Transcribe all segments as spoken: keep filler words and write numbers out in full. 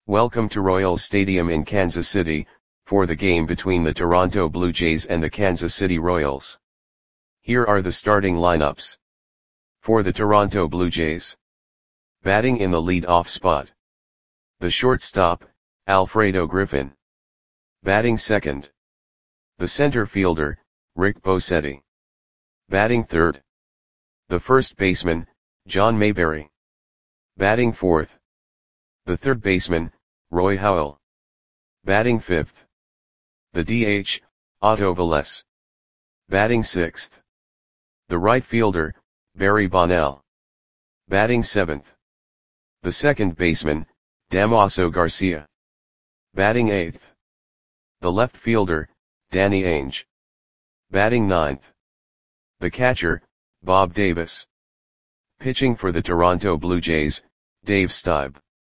Welcome to Royals Stadium in Kansas City, for the game between the Toronto Blue Jays and the Kansas City Royals. Here are the starting lineups. For the Toronto Blue Jays. Batting in the lead-off spot. The shortstop, Alfredo Griffin. Batting second. The center fielder, Rick Bosetti. Batting third. The first baseman, John Mayberry. Batting fourth. The third baseman, Roy Howell. Batting fifth. The D H, Otto Velez. Batting sixth. The right fielder, Barry Bonnell. Batting seventh. The second baseman, Damaso Garcia. Batting eighth. The left fielder, Danny Ainge. Batting ninth. The catcher, Bob Davis. Pitching for the Toronto Blue Jays, Dave Stieb.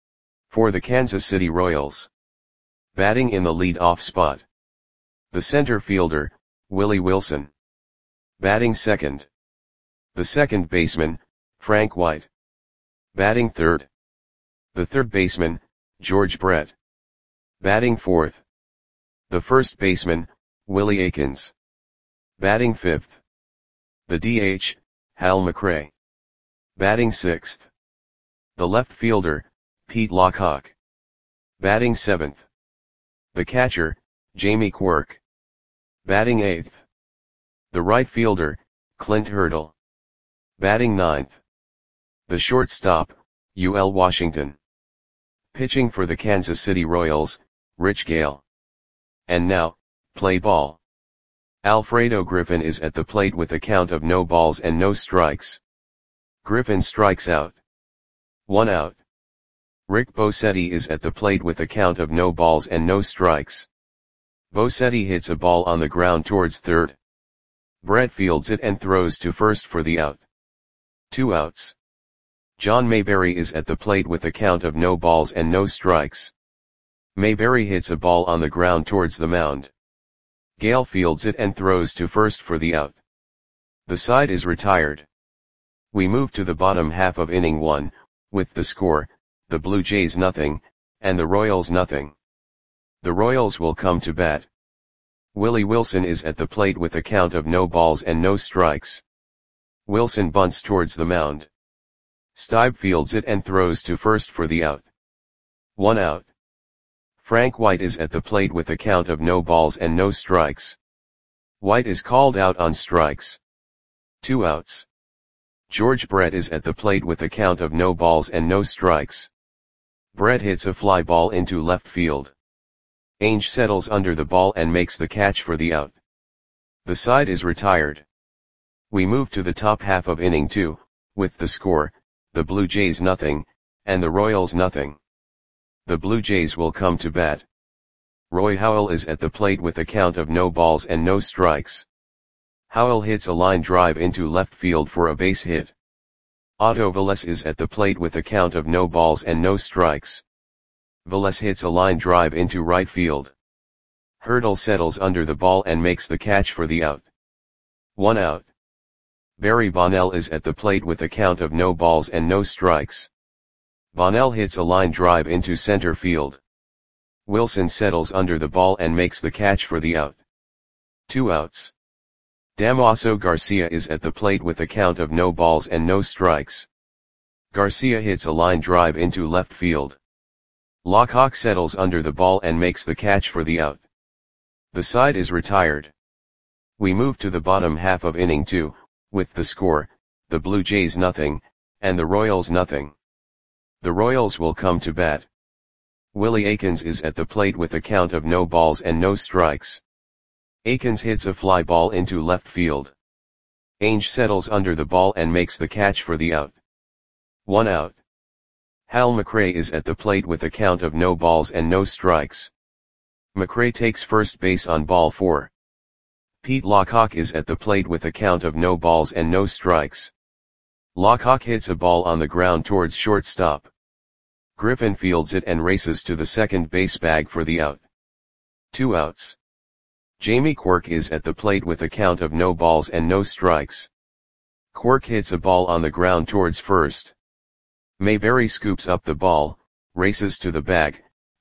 For the Kansas City Royals. Batting in the lead-off spot. The center fielder, Willie Wilson. Batting second. The second baseman, Frank White. Batting third. The third baseman, George Brett. Batting fourth. The first baseman, Willie Aikens. Batting fifth. The D H, Hal McRae. Batting sixth. The left fielder, Pete Lockhart. Batting seventh. The catcher, Jamie Quirk. Batting eighth. The right fielder, Clint Hurdle. Batting ninth. The shortstop, U L Washington. Pitching for the Kansas City Royals, Rich Gale. And now, play ball. Alfredo Griffin is at the plate with a count of no balls and no strikes. Griffin strikes out. One out. Rick Bosetti is at the plate with a count of no balls and no strikes. Bosetti hits a ball on the ground towards third. Brett fields it and throws to first for the out. Two outs. John Mayberry is at the plate with a count of no balls and no strikes. Mayberry hits a ball on the ground towards the mound. Gale fields it and throws to first for the out. The side is retired. We move to the bottom half of inning one, with the score, the Blue Jays nothing, and the Royals nothing. The Royals will come to bat. Willie Wilson is at the plate with a count of no balls and no strikes. Wilson bunts towards the mound. Stieb fields it and throws to first for the out. One out. Frank White is at the plate with a count of no balls and no strikes. White is called out on strikes. Two outs. George Brett is at the plate with a count of no balls and no strikes. Brett hits a fly ball into left field. Ainge settles under the ball and makes the catch for the out. The side is retired. We move to the top half of inning two, with the score, the Blue Jays nothing, and the Royals nothing. The Blue Jays will come to bat. Roy Howell is at the plate with a count of no balls and no strikes. Howell hits a line drive into left field for a base hit. Otto Velez is at the plate with a count of no balls and no strikes. Velez hits a line drive into right field. Hurdle settles under the ball and makes the catch for the out. One out. Barry Bonnell is at the plate with a count of no balls and no strikes. Bonnell hits a line drive into center field. Wilson settles under the ball and makes the catch for the out. Two outs. Damaso Garcia is at the plate with a count of no balls and no strikes. Garcia hits a line drive into left field. Lockhart settles under the ball and makes the catch for the out. The side is retired. We move to the bottom half of inning two, with the score, the Blue Jays nothing, and the Royals nothing. The Royals will come to bat. Willie Aikens is at the plate with a count of no balls and no strikes. Aikens hits a fly ball into left field. Ainge settles under the ball and makes the catch for the out. One out. Hal McRae is at the plate with a count of no balls and no strikes. McRae takes first base on ball four. Pete Lockhart is at the plate with a count of no balls and no strikes. Lockhart hits a ball on the ground towards shortstop. Griffin fields it and races to the second base bag for the out. Two outs. Jamie Quirk is at the plate with a count of no balls and no strikes. Quirk hits a ball on the ground towards first. Mayberry scoops up the ball, races to the bag,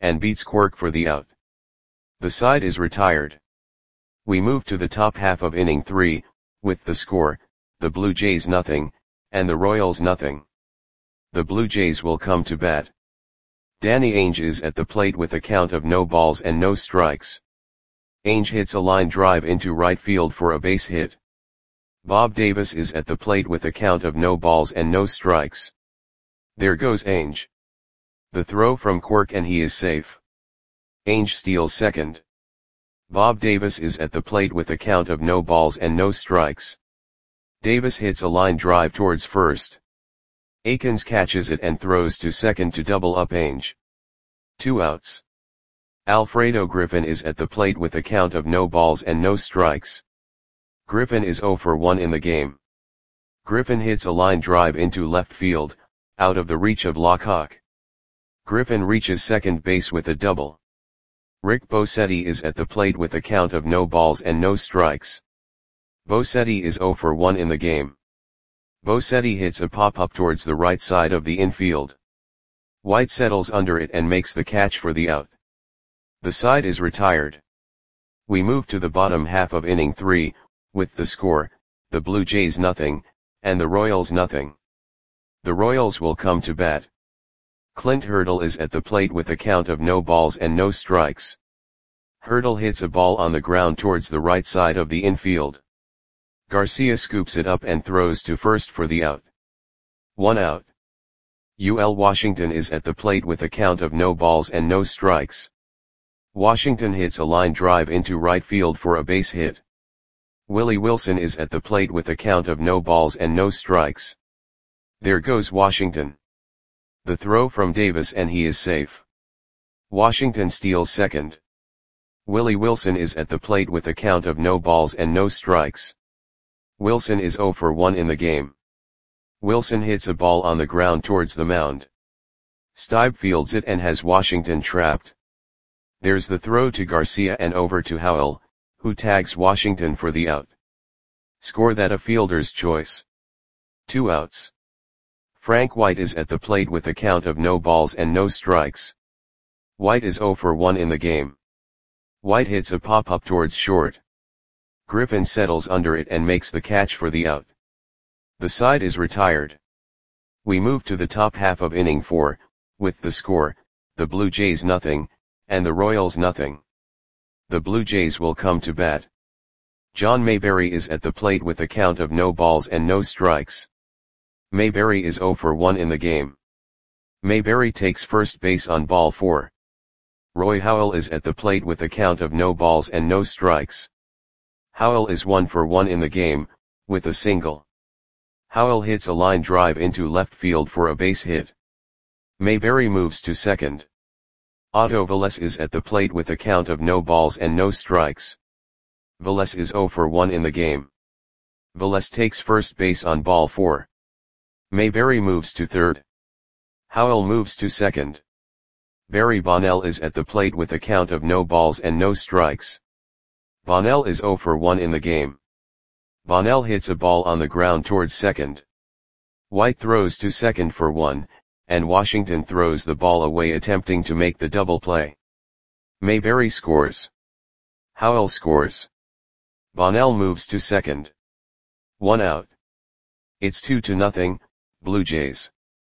and beats Quirk for the out. The side is retired. We move to the top half of inning three, with the score, the Blue Jays nothing, and the Royals nothing. The Blue Jays will come to bat. Danny Ainge is at the plate with a count of no balls and no strikes. Ainge hits a line drive into right field for a base hit. Bob Davis is at the plate with a count of no balls and no strikes. There goes Ainge. The throw from Quirk and he is safe. Ainge steals second. Bob Davis is at the plate with a count of no balls and no strikes. Davis hits a line drive towards first. Akins catches it and throws to second to double up Ainge. Two outs. Alfredo Griffin is at the plate with a count of no balls and no strikes. Griffin is oh for one in the game. Griffin hits a line drive into left field, out of the reach of Lockhawk. Griffin reaches second base with a double. Rick Bosetti is at the plate with a count of no balls and no strikes. Bosetti is oh for one in the game. Bosetti hits a pop-up towards the right side of the infield. White settles under it and makes the catch for the out. The side is retired. We move to the bottom half of inning three, with the score, the Blue Jays nothing, and the Royals nothing. The Royals will come to bat. Clint Hurdle is at the plate with a count of no balls and no strikes. Hurdle hits a ball on the ground towards the right side of the infield. Garcia scoops it up and throws to first for the out. One out. U L Washington is at the plate with a count of no balls and no strikes. Washington hits a line drive into right field for a base hit. Willie Wilson is at the plate with a count of no balls and no strikes. There goes Washington. The throw from Davis and he is safe. Washington steals second. Willie Wilson is at the plate with a count of no balls and no strikes. Wilson is oh for one in the game. Wilson hits a ball on the ground towards the mound. Stibe fields it and has Washington trapped. There's the throw to Garcia and over to Howell, who tags Washington for the out. Score that a fielder's choice. Two outs. Frank White is at the plate with a count of no balls and no strikes. White is oh for one in the game. White hits a pop-up towards short. Griffin settles under it and makes the catch for the out. The side is retired. We move to the top half of inning four, with the score, the Blue Jays nothing, and the Royals nothing. The Blue Jays will come to bat. John Mayberry is at the plate with a count of no balls and no strikes. Mayberry is oh for one in the game. Mayberry takes first base on ball four. Roy Howell is at the plate with a count of no balls and no strikes. Howell is one for one in the game, with a single. Howell hits a line drive into left field for a base hit. Mayberry moves to second. Otto Velez is at the plate with a count of no balls and no strikes. Velez is oh for one in the game. Velez takes first base on ball four. Mayberry moves to third. Howell moves to second. Barry Bonnell is at the plate with a count of no balls and no strikes. Bonnell is oh for one in the game. Bonnell hits a ball on the ground towards second. White throws to second for one, and Washington throws the ball away attempting to make the double play. Mayberry scores. Howell scores. Bonnell moves to second. One out. It's two to nothing, Blue Jays.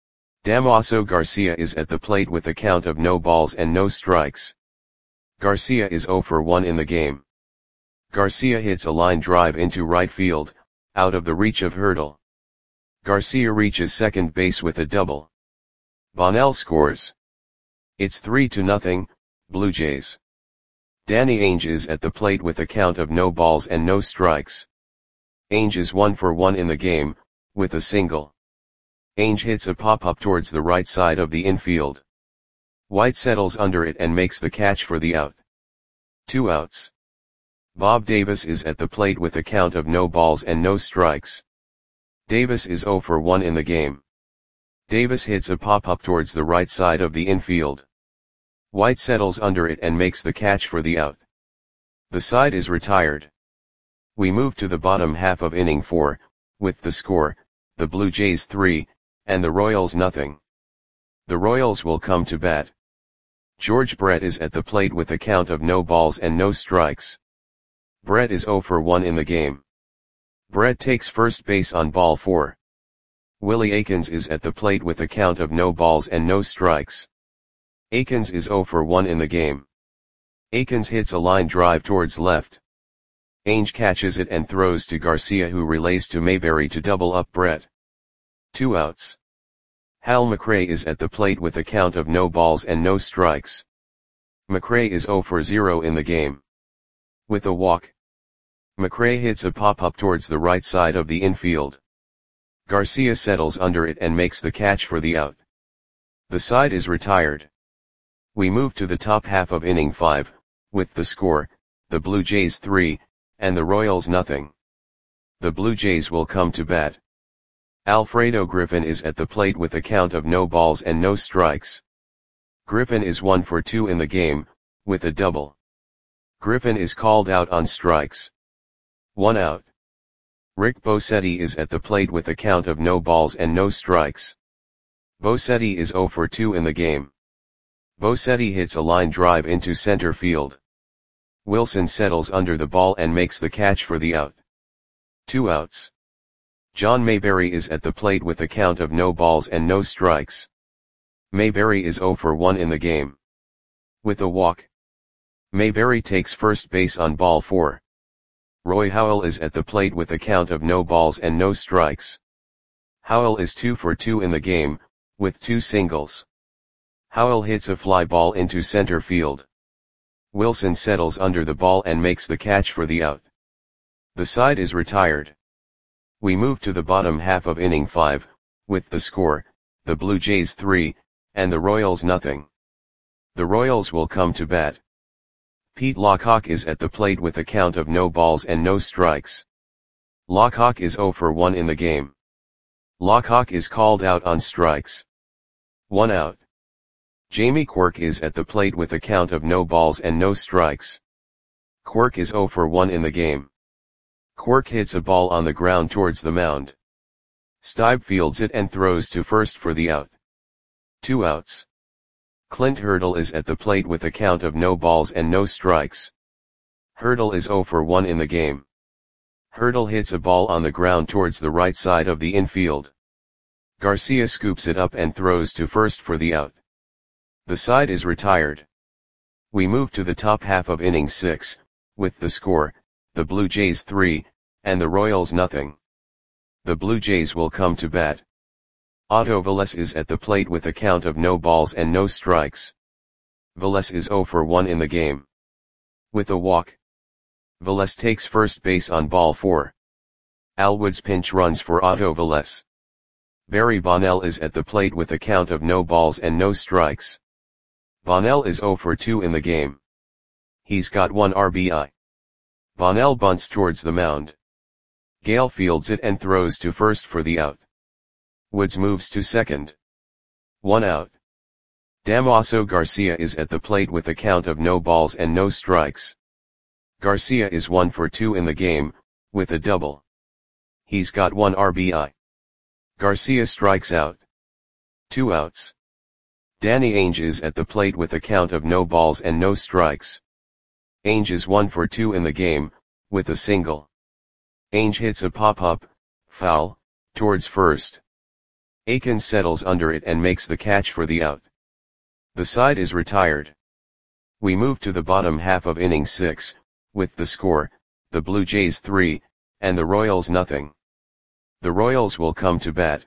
Damaso Garcia is at the plate with a count of no balls and no strikes. Garcia is oh for one in the game. Garcia hits a line drive into right field, out of the reach of Hurdle. Garcia reaches second base with a double. Bonnell scores. It's three to nothing, Blue Jays. Danny Ainge is at the plate with a count of no balls and no strikes. Ainge is one for one in the game, with a single. Ainge hits a pop-up towards the right side of the infield. White settles under it and makes the catch for the out. Two outs. Bob Davis is at the plate with a count of no balls and no strikes. Davis is oh for one in the game. Davis hits a pop-up towards the right side of the infield. White settles under it and makes the catch for the out. The side is retired. We move to the bottom half of inning four, with the score, the Blue Jays three, and the Royals nothing. The Royals will come to bat. George Brett is at the plate with a count of no balls and no strikes. Brett is zero for one in the game. Brett takes first base on ball four. Willie Aikens is at the plate with a count of no balls and no strikes. Aikens is zero for one in the game. Aikens hits a line drive towards left. Ainge catches it and throws to Garcia, who relays to Mayberry to double up Brett. Two outs. Hal McRae is at the plate with a count of no balls and no strikes. McRae is zero for zero in the game. With a walk, McRae hits a pop-up towards the right side of the infield. Garcia settles under it and makes the catch for the out. The side is retired. We move to the top half of inning five, with the score, the Blue Jays three, and the Royals nothing. The Blue Jays will come to bat. Alfredo Griffin is at the plate with a count of no balls and no strikes. Griffin is one for two in the game, with a double. Griffin is called out on strikes. One out. Rick Bosetti is at the plate with a count of no balls and no strikes. Bosetti is zero for two in the game. Bosetti hits a line drive into center field. Wilson settles under the ball and makes the catch for the out. Two outs. John Mayberry is at the plate with a count of no balls and no strikes. Mayberry is zero for one in the game. With a walk, Mayberry takes first base on ball four. Roy Howell is at the plate with a count of no balls and no strikes. Howell is two for two in the game, with two singles. Howell hits a fly ball into center field. Wilson settles under the ball and makes the catch for the out. The side is retired. We move to the bottom half of inning five, with the score, the Blue Jays three, and the Royals nothing. The Royals will come to bat. Pete Lockhawk is at the plate with a count of no balls and no strikes. Lockhawk is zero for one in the game. Lockhawk is called out on strikes. One out. Jamie Quirk is at the plate with a count of no balls and no strikes. Quirk is zero for one in the game. Quirk hits a ball on the ground towards the mound. Stibe fields it and throws to first for the out. Two outs. Clint Hurdle is at the plate with a count of no balls and no strikes. Hurdle is zero for one in the game. Hurdle hits a ball on the ground towards the right side of the infield. Garcia scoops it up and throws to first for the out. The side is retired. We move to the top half of inning six, with the score, the Blue Jays three, and the Royals nothing. The Blue Jays will come to bat. Otto Velez is at the plate with a count of no balls and no strikes. Velez is zero for one in the game. With a walk, Velez takes first base on ball four. Al Woods pinch runs for Otto Velez. Barry Bonnell is at the plate with a count of no balls and no strikes. Bonnell is zero for two in the game. He's got one R B I. Bonnell bunts towards the mound. Gale fields it and throws to first for the out. Woods moves to second. One out. Damaso Garcia is at the plate with a count of no balls and no strikes. Garcia is one for two in the game, with a double. He's got one R B I. Garcia strikes out. Two outs. Danny Ainge is at the plate with a count of no balls and no strikes. Ainge is one for two in the game, with a single. Ainge hits a pop-up, foul, towards first. Aikens settles under it and makes the catch for the out. The side is retired. We move to the bottom half of inning six, with the score, the Blue Jays three, and the Royals nothing. The Royals will come to bat.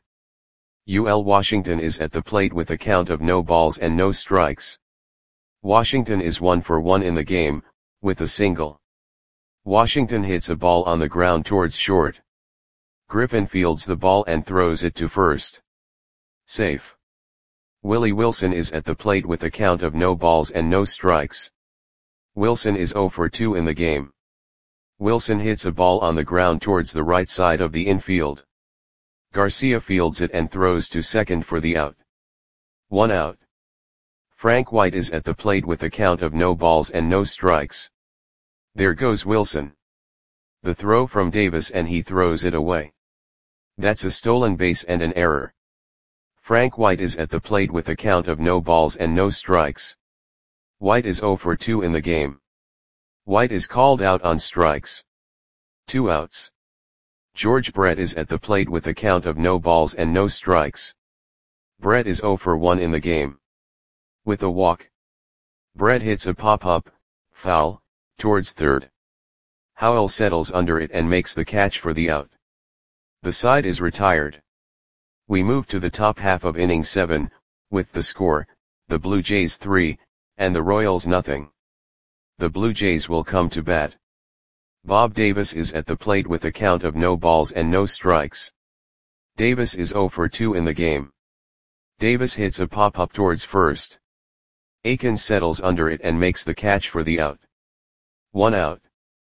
U L Washington is at the plate with a count of no balls and no strikes. Washington is one for one in the game, with a single. Washington hits a ball on the ground towards short. Griffin fields the ball and throws it to first. Safe. Willie Wilson is at the plate with a count of no balls and no strikes. Wilson is zero for two in the game. Wilson hits a ball on the ground towards the right side of the infield. Garcia fields it and throws to second for the out. One out. Frank White is at the plate with a count of no balls and no strikes. There goes Wilson. The throw from Davis and he throws it away. That's a stolen base and an error. Frank White is at the plate with a count of no balls and no strikes. White is zero for two in the game. White is called out on strikes. Two outs. George Brett is at the plate with a count of no balls and no strikes. Brett is zero for one in the game. With a walk. Brett hits a pop-up, foul, towards third. Howell settles under it and makes the catch for the out. The side is retired. We move to the top half of inning seven, with the score, the Blue Jays three, and the Royals nothing. The Blue Jays will come to bat. Bob Davis is at the plate with a count of no balls and no strikes. Davis is zero for two in the game. Davis hits a pop-up towards first. Akins settles under it and makes the catch for the out. One out.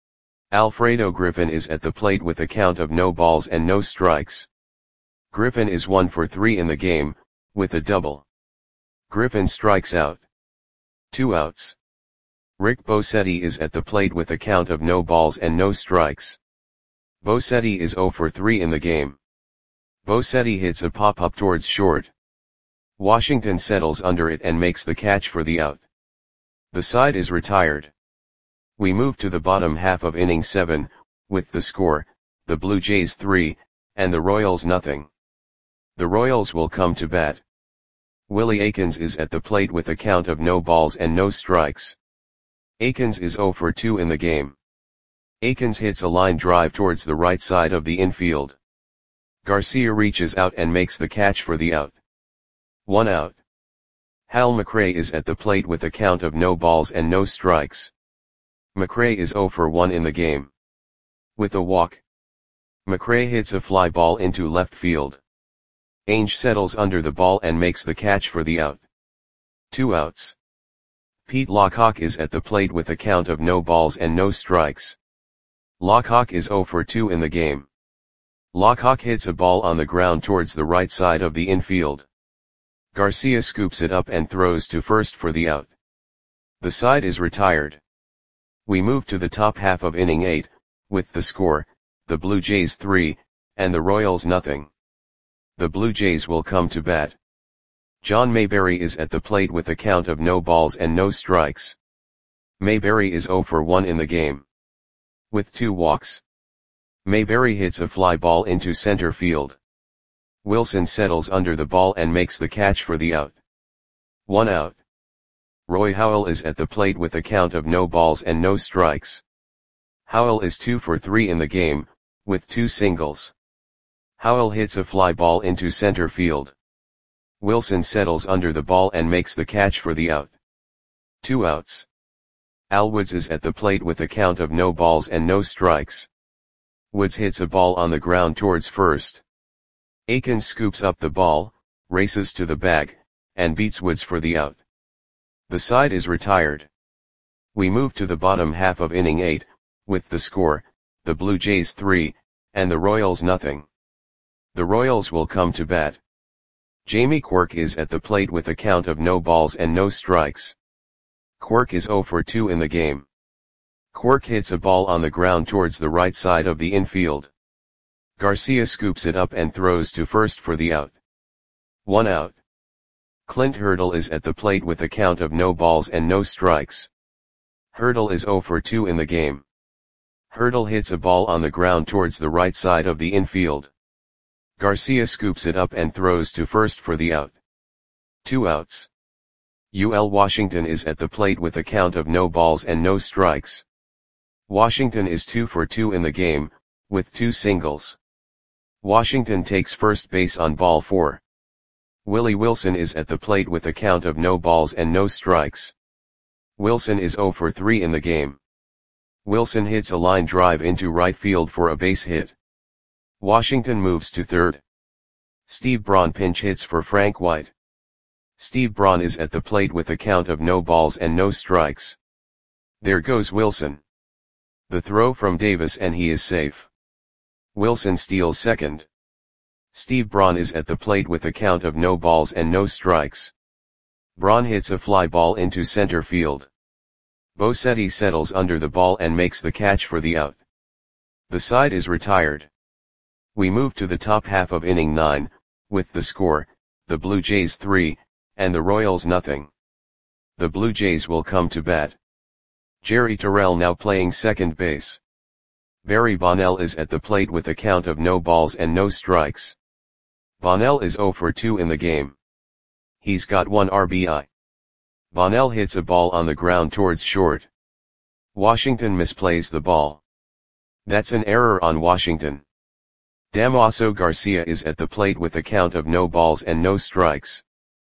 Alfredo Griffin is at the plate with a count of no balls and no strikes. Griffin is one for three in the game, with a double. Griffin strikes out. Two outs. Rick Bosetti is at the plate with a count of no balls and no strikes. Bosetti is zero for three in the game. Bosetti hits a pop-up towards short. Washington settles under it and makes the catch for the out. The side is retired. We move to the bottom half of inning seven, with the score, the Blue Jays three, and the Royals nothing. The Royals will come to bat. Willie Akins is at the plate with a count of no balls and no strikes. Akins is zero for two in the game. Akins hits a line drive towards the right side of the infield. Garcia reaches out and makes the catch for the out. One out. Hal McRae is at the plate with a count of no balls and no strikes. McRae is zero for one in the game. With a walk. McRae hits a fly ball into left field. Ainge settles under the ball and makes the catch for the out. Two outs. Pete Lockhawk is at the plate with a count of no balls and no strikes. Lockhawk is zero for two in the game. Lockhawk hits a ball on the ground towards the right side of the infield. Garcia scoops it up and throws to first for the out. The side is retired. We move to the top half of inning eight, with the score, the Blue Jays three, and the Royals nothing. The Blue Jays will come to bat. John Mayberry is at the plate with a count of no balls and no strikes. Mayberry is zero for one in the game. With two walks. Mayberry hits a fly ball into center field. Wilson settles under the ball and makes the catch for the out. One out. Roy Howell is at the plate with a count of no balls and no strikes. Howell is two for three in the game, with two singles. Howell hits a fly ball into center field. Wilson settles under the ball and makes the catch for the out. Two outs. Al Woods is at the plate with a count of no balls and no strikes. Woods hits a ball on the ground towards first. Akins scoops up the ball, races to the bag, and beats Woods for the out. The side is retired. We move to the bottom half of inning eight, with the score, the Blue Jays three, and the Royals nothing. The Royals will come to bat. Jamie Quirk is at the plate with a count of no balls and no strikes. Quirk is zero for two in the game. Quirk hits a ball on the ground towards the right side of the infield. Garcia scoops it up and throws to first for the out. One out. Clint Hurdle is at the plate with a count of no balls and no strikes. Hurdle is zero for two in the game. Hurdle hits a ball on the ground towards the right side of the infield. Garcia scoops it up and throws to first for the out. Two outs. U L Washington is at the plate with a count of no balls and no strikes. Washington is two for two in the game, with two singles. Washington takes first base on ball four. Willie Wilson is at the plate with a count of no balls and no strikes. Wilson is zero for three in the game. Wilson hits a line drive into right field for a base hit. Washington moves to third. Steve Braun pinch hits for Frank White. Steve Braun is at the plate with a count of no balls and no strikes. There goes Wilson. The throw from Davis and he is safe. Wilson steals second. Steve Braun is at the plate with a count of no balls and no strikes. Braun hits a fly ball into center field. Bosetti settles under the ball and makes the catch for the out. The side is retired. We move to the top half of inning nine, with the score, the Blue Jays three, and the Royals nothing. The Blue Jays will come to bat. Jerry Terrell now playing second base. Barry Bonnell is at the plate with a count of no balls and no strikes. Bonnell is oh for two in the game. He's got one R B I. Bonnell hits a ball on the ground towards short. Washington misplays the ball. That's an error on Washington. Damaso Garcia is at the plate with a count of no balls and no strikes.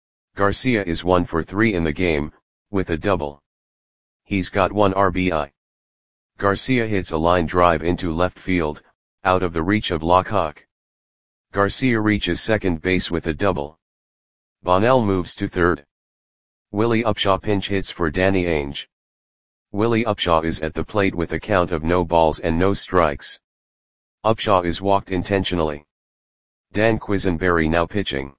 Garcia is one for three in the game, with a double. He's got one R B I. Garcia hits a line drive into left field, out of the reach of Lockhawk. Garcia reaches second base with a double. Bonnell moves to third. Willie Upshaw pinch hits for Danny Ainge. Willie Upshaw is at the plate with a count of no balls and no strikes. Upshaw is walked intentionally. Dan Quisenberry now pitching.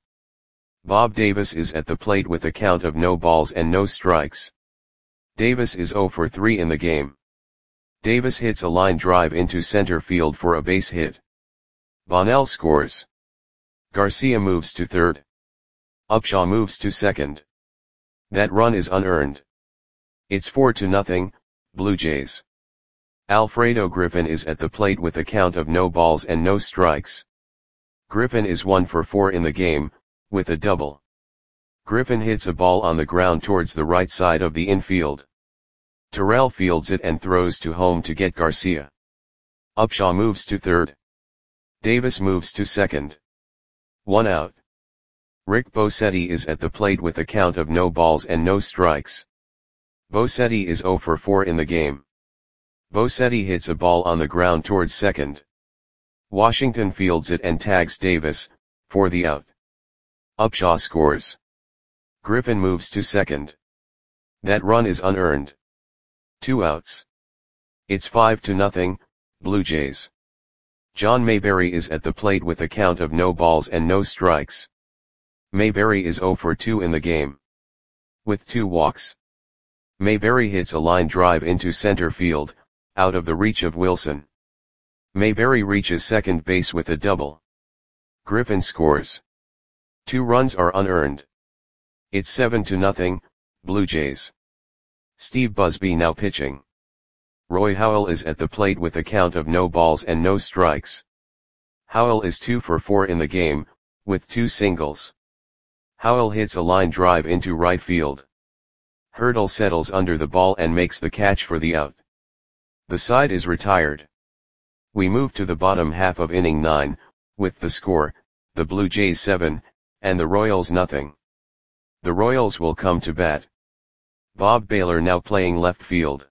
Bob Davis is at the plate with a count of no balls and no strikes. Davis is oh for three in the game. Davis hits a line drive into center field for a base hit. Bonnell scores. Garcia moves to third. Upshaw moves to second. That run is unearned. It's four to nothing, Blue Jays. Alfredo Griffin is at the plate with a count of no balls and no strikes. Griffin is one for four in the game, with a double. Griffin hits a ball on the ground towards the right side of the infield. Terrell fields it and throws to home to get Garcia. Upshaw moves to third. Davis moves to second. One out. Rick Bosetti is at the plate with a count of no balls and no strikes. Bosetti is oh for four in the game. Bosetti hits a ball on the ground towards second. Washington fields it and tags Davis, for the out. Upshaw scores. Griffin moves to second. That run is unearned. Two outs. It's five to nothing, Blue Jays. John Mayberry is at the plate with a count of no balls and no strikes. Mayberry is oh for two in the game. With two walks. Mayberry hits a line drive into center field, out of the reach of Wilson. Mayberry reaches second base with a double. Griffin scores. Two runs are unearned. It's seven to nothing, Blue Jays. Steve Busby now pitching. Roy Howell is at the plate with a count of no balls and no strikes. Howell is two for four in the game, with two singles. Howell hits a line drive into right field. Hurdle settles under the ball and makes the catch for the out. The side is retired. We move to the bottom half of inning nine, with the score, the Blue Jays seven, and the Royals nothing. The Royals will come to bat. Bob Baylor now playing left field.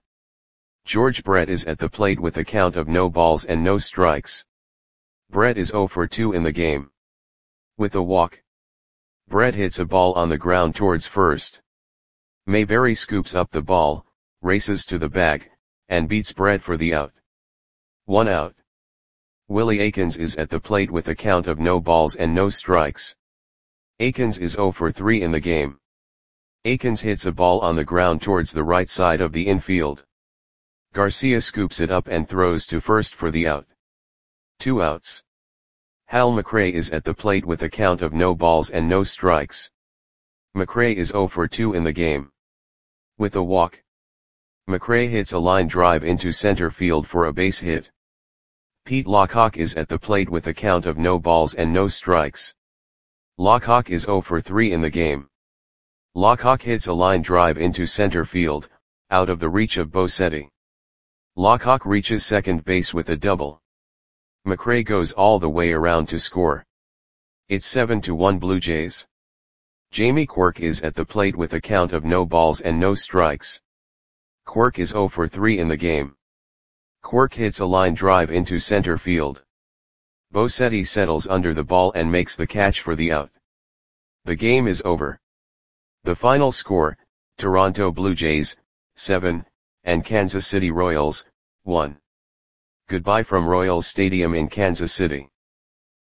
George Brett is at the plate with a count of no balls and no strikes. Brett is oh for two in the game. With a walk. Brett hits a ball on the ground towards first. Mayberry scoops up the ball, races to the bag, and beats Brett for the out. One out. Willie Aikens is at the plate with a count of no balls and no strikes. Aikens is oh for three in the game. Aikens hits a ball on the ground towards the right side of the infield. Garcia scoops it up and throws to first for the out. Two outs. Hal McRae is at the plate with a count of no balls and no strikes. McRae is oh for two in the game. With a walk. McRae hits a line drive into center field for a base hit. Pete Lockhawk is at the plate with a count of no balls and no strikes. Lockhawk is oh for three in the game. Lockhawk hits a line drive into center field, out of the reach of Bosetti. Lockhawk reaches second base with a double. McRae goes all the way around to score. It's seven to one Blue Jays. Jamie Quirk is at the plate with a count of no balls and no strikes. Quirk is oh for three in the game. Quirk hits a line drive into center field. Bosetti settles under the ball and makes the catch for the out. The game is over. The final score, Toronto Blue Jays, seven, and Kansas City Royals, one. Goodbye from Royals Stadium in Kansas City.